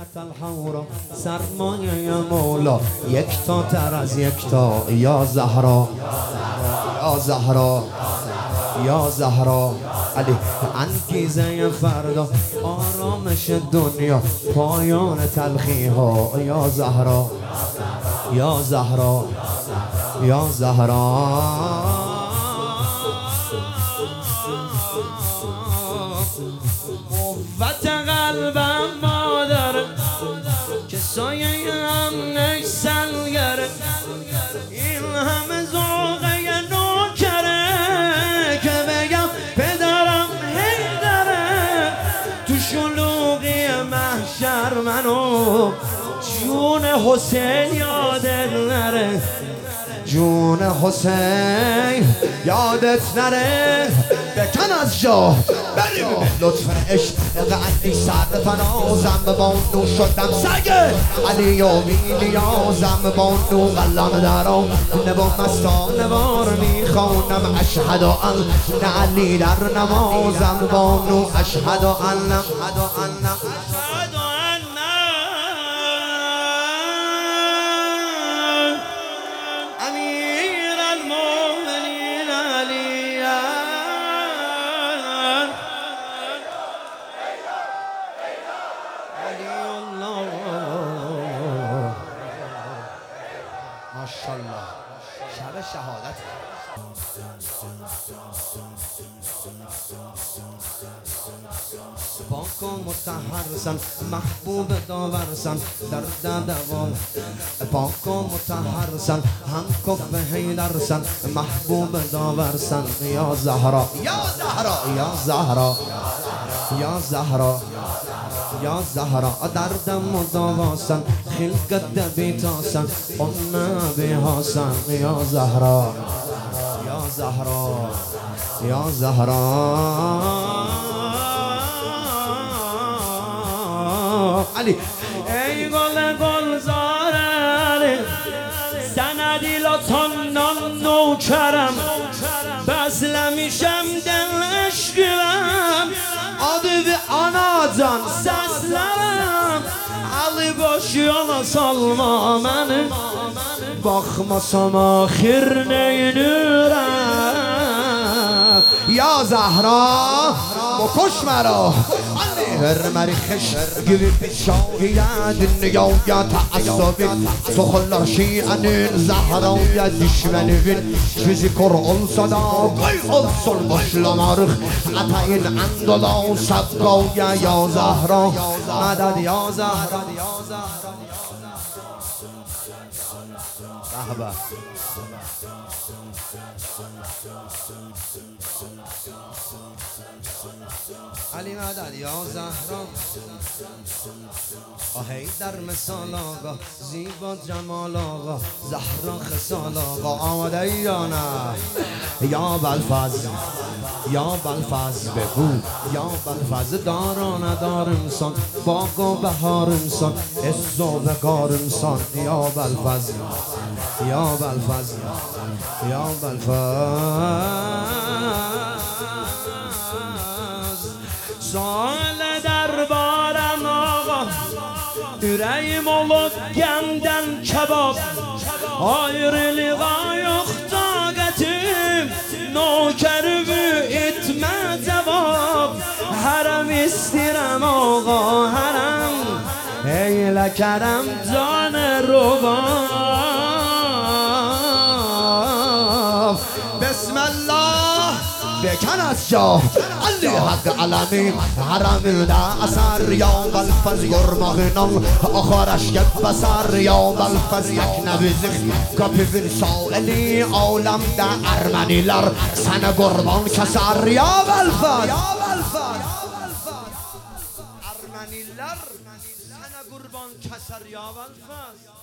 الحورا سرمایه مولا یکتا تر از یکتا یا زهرا یا زهرا یا زهرا علی انگیزه فردا آرامش دنیا پایان تلخی ها یا زهرا یا زهرا یا زهرا قوت قلبم مادر که سایه امنش سلگره این همه ذوقه نوکره که بگم پدرم حیدره تو شلوغی محشر منو جون حسین یادت نره جون حسین یادت نره بکن از جا بریم لطف عشق علی سر فنازم با نو شدم سگه علی و میلیازم با نو قلم درام نبا مستان بار میخوانم اشهد ان علی در نمازم با نو اشهد ان ماشاءالله شب شهادت پاک و مطهرسن محبوب داورسن در دوام پاک و مطهرسن هم کف حیدرسن محبوب داورسن یا زهرا یا زهرا یا زهرا یا زهرا یا زهرا دردم و داواسن خلقت بیتاسن اون بیهاسن یا زهرا یا زهرا یا زهرا علی ای گل گلزار علی سندی لطان نوکرم بس لمیشم دلش گرم adı ve anacan səslərim Ali boş yola salma məni Baxmasam axir neynirəm Ya Zahra بکش مرا مریخش gibi bir şahiyet dünyaya taassubin Sokullar şianin Zahra'ya düşmenimin Yüzü kor olsa da koy olsun başlamarıq Atayın andola sakkavya ya Zahra Madad ya Zahra Rahba علی مدد یا زهرا آهی در مثال آقا زیبا جمال آقا زهرا خصال آقا آماده یا نه یا بلفز یا بلفز بگو یا بلفز دارا ندار انسان باغ و بهار انسان عز و وقار انسان یا بلفز یا بلفز یا بلفز سال دربارم آقا ürəyim olub gəmdən kebab Ayrılığa yox taqətim Nokərümü etmə cavab Hərəm istirəm ağa hərəm Eylə kərəm canı rubab Bismillah بکن از جا علی حق علمی حرم دا اثر یا بلفز گرماغنم آخرش که بسر یا بلفز یک نویزخ کپی بین سائلی عالم دا ارمنیلر سن گربان کسر یا بلفز ارمنیلر سن گربان کسر یا بلفز